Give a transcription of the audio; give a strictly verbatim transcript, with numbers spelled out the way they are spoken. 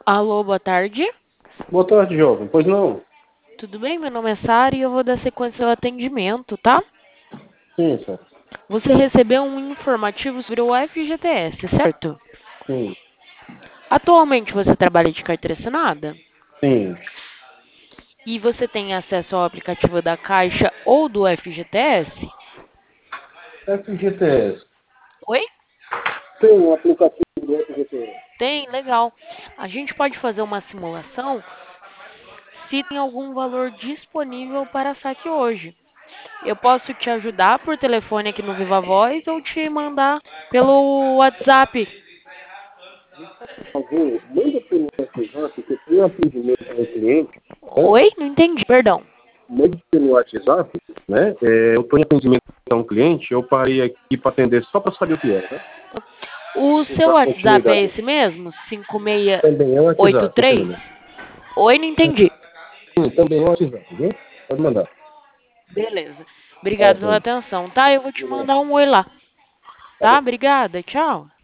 Alô, boa tarde. Boa tarde, jovem. Pois não? Tudo bem? Meu nome é Sara e eu vou dar sequência ao atendimento, tá? Sim, senhor. Você recebeu um informativo sobre o F G T S, certo? Sim, Atualmente você trabalha de carteira assinada? sim. E você tem acesso ao aplicativo da Caixa ou do F G T S? F G T S. Oi? Tem um aplicativo do F G T S. Tem, legal. A gente pode fazer uma simulação se tem algum valor disponível para saque hoje. Eu posso te ajudar por telefone aqui no Viva Voz ou te mandar pelo WhatsApp. Por favor, manda pelo WhatsApp, que eu tenho um atendimento ao cliente, né? Oi? Não entendi, perdão. Manda pelo WhatsApp, né? É, eu estou em atendimento a um cliente, eu parei aqui para atender só para saber o que era, né? O Vou seu dar WhatsApp é continuidade. esse mesmo? cinco seis Também é o oito WhatsApp, três? sim. Oi, não entendi. Sim, também é o WhatsApp, viu? Pode mandar. Beleza. Tá Obrigada pela bom. atenção, tá? Eu vou te De nada. mandar um oi lá. Tá Tá? bom. Obrigada. Tchau.